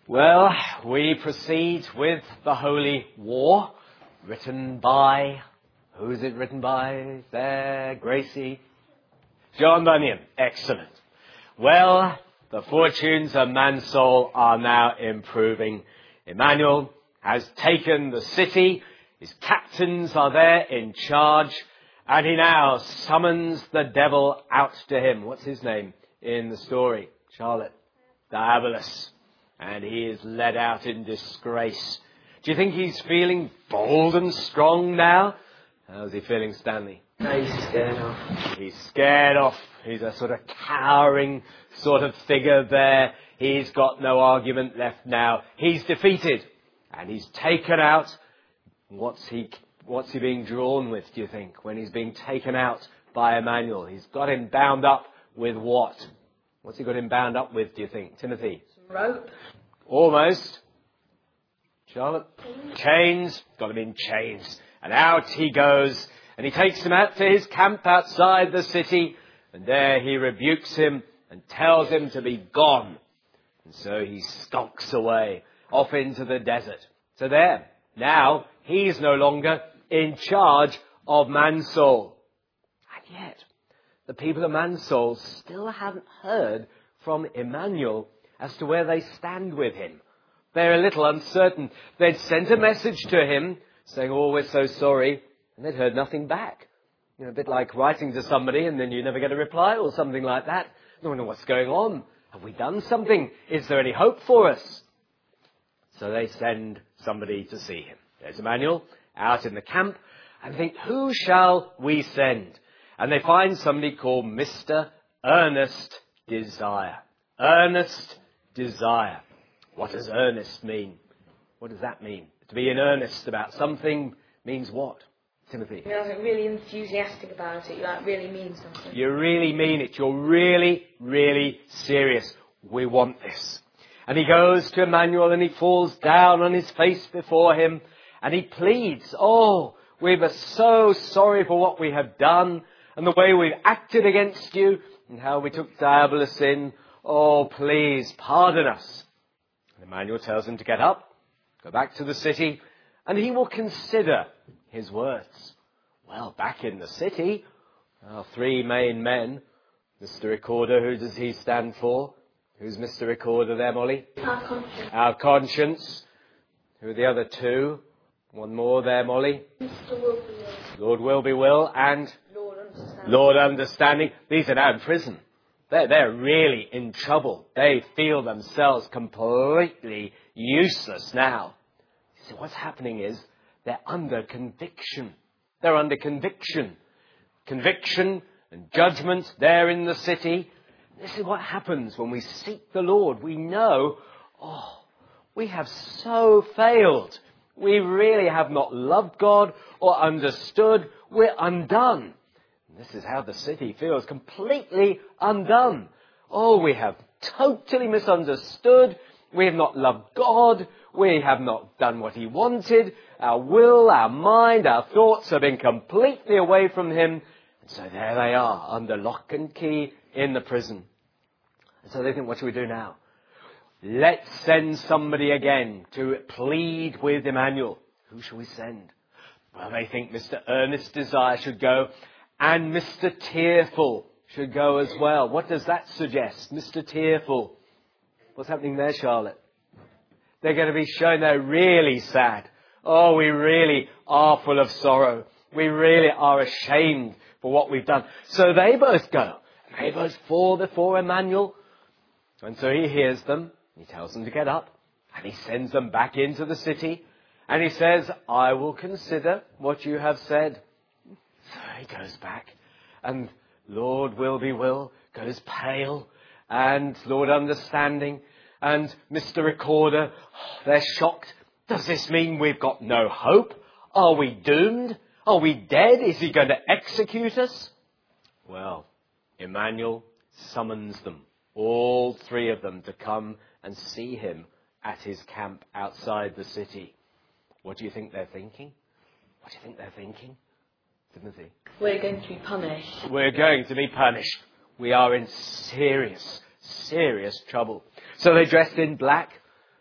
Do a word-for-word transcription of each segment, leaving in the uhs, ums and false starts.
Well, we proceed with the Holy War, written by, who is it written by there, Gracie? John Bunyan. Excellent. Well, the fortunes of Mansoul are now improving. Emmanuel has taken the city, his captains are there in charge, and he now summons the devil out to him. What's his name in the story, Charlotte? Diabolus. And he is led out in disgrace. Do you think he's feeling bold and strong now? How's he feeling, Stanley? No, he's scared off. He's scared off. He's a sort of cowering sort of figure there. He's got no argument left now. He's defeated. And he's taken out. What's he, what's he being drawn with, do you think, when he's being taken out by Emmanuel? He's got him bound up with what? What's he got him bound up with, do you think, Timothy? Rope. Almost. Charlotte? Chains. Got him in chains. And out he goes. And he takes him out to his camp outside the city. And there he rebukes him and tells him to be gone. And so he skulks away off into the desert. So there. Now he's no longer in charge of Mansoul. And yet, the people of Mansoul still haven't heard from Emmanuel as to where they stand with him. They're a little uncertain. They'd sent a message to him saying, oh, we're so sorry, and they'd heard nothing back. You know, a bit like writing to somebody and then you never get a reply or something like that. No one knows what's going on. Have we done something? Is there any hope for us? So they send somebody to see him. There's Emmanuel out in the camp and think, who shall we send? And they find somebody called Mister Earnest Desire. Earnest Desire. What does earnest mean? What does that mean? To be in earnest about something means what, Timothy? You're like really enthusiastic about it. You like really mean something. You really mean it. You're really, really serious. We want this. And he goes to Emmanuel and he falls down on his face before him and he pleads, oh, we were so sorry for what we have done and the way we've acted against you and how we took Diabolus in. Oh, please, pardon us. And Emmanuel tells him to get up, go back to the city, and he will consider his words. Well, back in the city, our three main men, Mister Recorder, who does he stand for? Who's Mister Recorder there, Molly? Our conscience. Our conscience. Who are the other two? One more there, Molly. Mister Will be Will. Lord Will be Will and Lord Understanding. Lord Understanding. These are now in prison. They're, they're really in trouble. They feel themselves completely useless now. So what's happening is they're under conviction. They're under conviction. Conviction and judgment there in the city. This is what happens when we seek the Lord. We know, oh, we have so failed. We really have not loved God or understood. We're undone. This is how the city feels, completely undone. Oh, we have totally misunderstood. We have not loved God. We have not done what he wanted. Our will, our mind, our thoughts have been completely away from him. And so there they are, under lock and key in the prison. And so they think, what should we do now? Let's send somebody again to plead with Emmanuel. Who shall we send? Well, they think Mister Earnest Desire should go. And Mister Tearful should go as well. What does that suggest? Mister Tearful. What's happening there, Charlotte? They're going to be shown they're really sad. Oh, we really are full of sorrow. We really are ashamed for what we've done. So they both go. They both fall before Emmanuel. And so he hears them. He tells them to get up. And he sends them back into the city. And he says, I will consider what you have said. So he goes back, and Lord Will be Will goes pale, and Lord Understanding, and Mister Recorder, they're shocked. Does this mean we've got no hope? Are we doomed? Are we dead? Is he going to execute us? Well, Emmanuel summons them, all three of them, to come and see him at his camp outside the city. What do you think they're thinking? What do you think they're thinking? Timothy? We're going to be punished. We're going to be punished. We are in serious, serious trouble. So they dressed in black,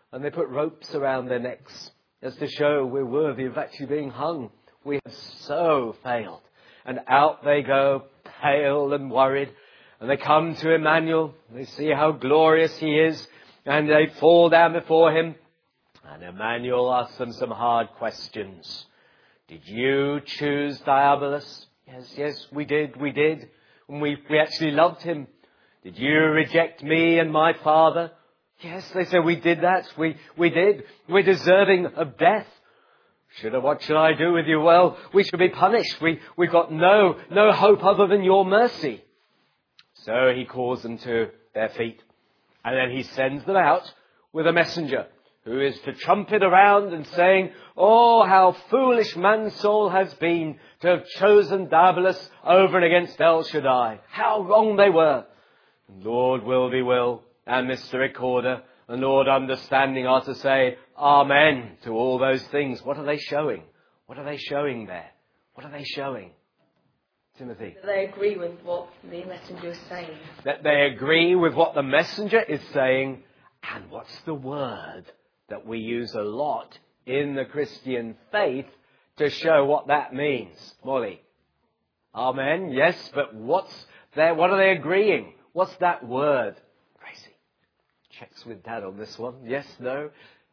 and they put ropes around their necks as to show we're worthy of actually being hung. We have so failed. And out they go, pale and worried. And they come to Emmanuel. They see how glorious he is. And they fall down before him. And Emmanuel asks them some hard questions. Did you choose Diabolus? Yes, yes, we did, we did. And we, we actually loved him. Did you reject me and my father? Yes, they say we did that. We, we did. We're deserving of death. Should I, what should I do with you? Well, we should be punished. We, we've got no, no hope other than your mercy. So he calls them to their feet. And then he sends them out with a messenger who is to trumpet around and saying, oh, how foolish man's soul has been to have chosen Diabolus over and against El Shaddai. How wrong they were. And Lord Wilby Will and Mister Recorder and Lord Understanding are to say amen to all those things. What are they showing? What are they showing there? What are they showing? Timothy? That they agree with what the messenger is saying. That they agree with what the messenger is saying. And what's the word that we use a lot in the Christian faith to show what that means? Molly? Amen, yes, but what's there? What are they agreeing? What's that word? Tracy, checks with Dad on this one. Yes, no?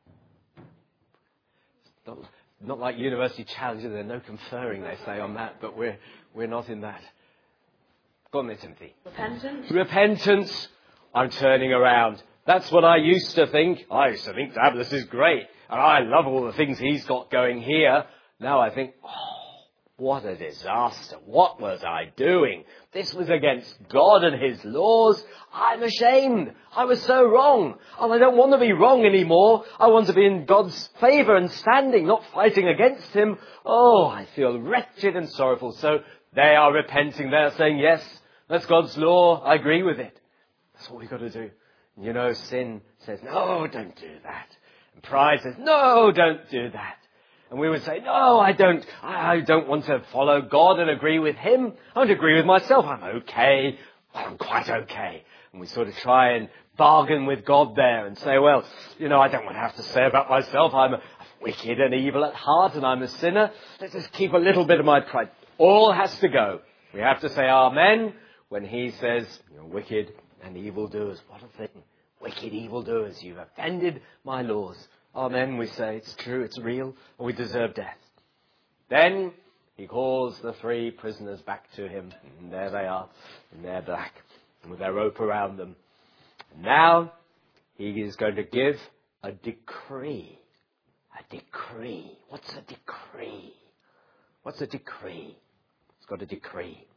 It's not, not like University Challenger, there's no conferring, they say, on that, but we're, we're not in that. Go on there, Timothy. Repentance? Repentance. I'm turning around. That's what I used to think. I used to think Diabolus is great. And I love all the things he's got going here. Now I think, oh, what a disaster. What was I doing? This was against God and his laws. I'm ashamed. I was so wrong. And I don't want to be wrong anymore. I want to be in God's favour and standing, not fighting against him. Oh, I feel wretched and sorrowful. So they are repenting. They're saying, yes, that's God's law. I agree with it. That's what we've got to do. You know, sin says, no, don't do that. And pride says, no, don't do that. And we would say, no, I don't, I don't want to follow God and agree with him. I want to agree with myself. I'm okay. Well, I'm quite okay. And we sort of try and bargain with God there and say, well, you know, I don't want to have to say about myself, I'm wicked and evil at heart and I'm a sinner. Let's just keep a little bit of my pride. All has to go. We have to say amen when he says, you're wicked and evildoers. What a thing. Wicked evildoers. You've offended my laws. Amen, we say. It's true. It's real. And we deserve death. Then he calls the three prisoners back to him. And there they are. In their black. And with their rope around them. Now he is going to give a decree. A decree. What's a decree? What's a decree? It's got a decree.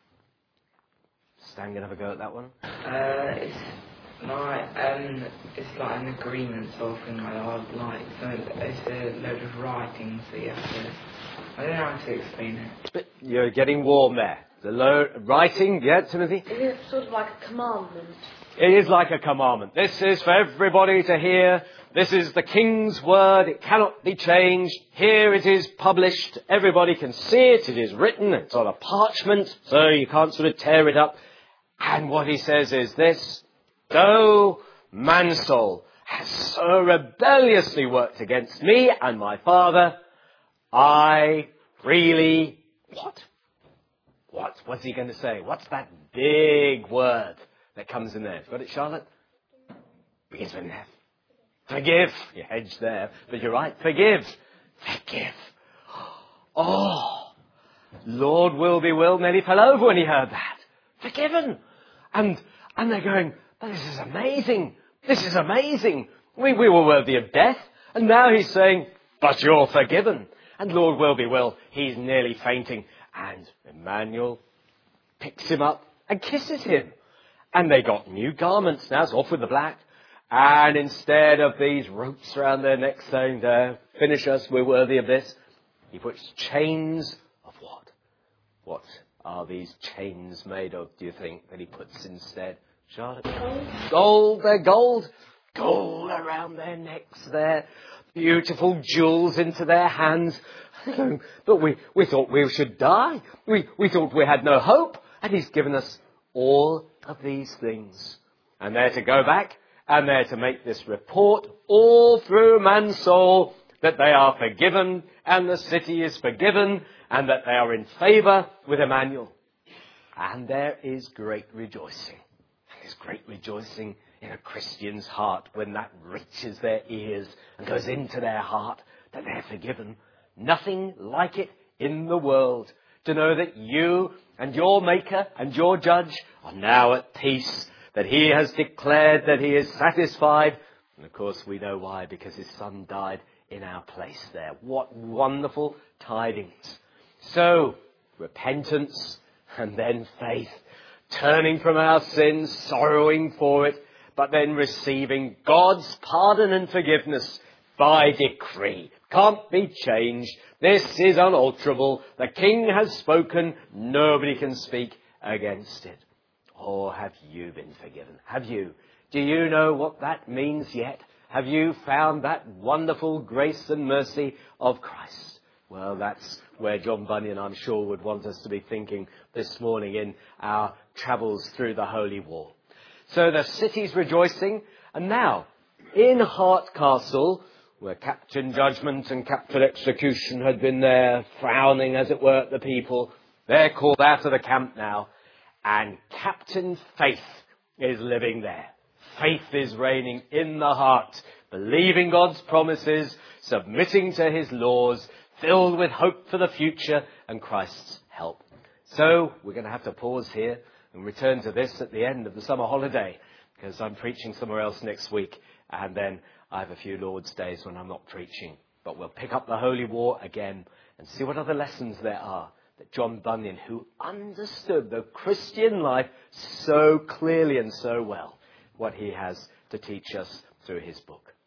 Stan, gonna have a go at that one? Uh, it's like um, it's like an agreement sort of thing. Like, like so it's a load of writings that you have to. I don't know how to explain it. But you're getting warm there. The lo- writing, yeah, Timothy? It is sort of like a commandment. It is like a commandment. This is for everybody to hear. This is the King's word. It cannot be changed. Here it is published. Everybody can see it. It is written. It's on a parchment, so you can't sort of tear it up. And what he says is this: though man's soul has so rebelliously worked against me and my Father, I really... What? What? What's he going to say? What's that big word that comes in there? Got it, Charlotte? Begins with an F. Forgive. You hedge there. But you're right. Forgive. Forgive. Oh, Lord Wilby Will nearly fell over when he heard that. Forgiven. And and they're going, this is amazing. This is amazing. We, we were worthy of death. And now he's saying, but you're forgiven. And Lord Wilby Will, he's nearly fainting. And Emmanuel picks him up and kisses him. And they got new garments now. It's off with the black. And instead of these ropes around their necks saying, there, finish us, we're worthy of this, he puts chains of what? What are these chains made of, do you think, that he puts instead? Charlotte? Gold. Gold, they're gold. Gold around their necks there. Beautiful jewels into their hands. But we, we thought we should die. We, we thought we had no hope. And he's given us all of these things. And they're to go back and they're to make this report all through man's soul that they are forgiven and the city is forgiven and that they are in favour with Emmanuel. And there is great rejoicing. There's great rejoicing in a Christian's heart when that reaches their ears and goes into their heart that they're forgiven. Nothing like it in the world to know that you and your Maker and your Judge are now at peace, that he has declared that he is satisfied. And of course we know why, because his Son died in our place there. What wonderful tidings. So, repentance and then faith. Turning from our sins, sorrowing for it, but then receiving God's pardon and forgiveness by decree. Can't be changed. This is unalterable. The King has spoken. Nobody can speak against it. Or have you been forgiven? Have you? Do you know what that means yet? Have you found that wonderful grace and mercy of Christ? Well, that's where John Bunyan, I'm sure, would want us to be thinking this morning in our travels through the Holy War. So the city's rejoicing, and now in Hardcastle, where Captain Judgment and Captain Execution had been there, frowning, as it were, at the people, they're called out of the camp now, and Captain Faith is living there. Faith is reigning in the heart, believing God's promises, submitting to his laws, filled with hope for the future and Christ's help. So we're going to have to pause here and return to this at the end of the summer holiday, because I'm preaching somewhere else next week, and then I have a few Lord's days when I'm not preaching. But we'll pick up the Holy War again and see what other lessons there are that John Bunyan, who understood the Christian life so clearly and so well, what he has to teach us through his book.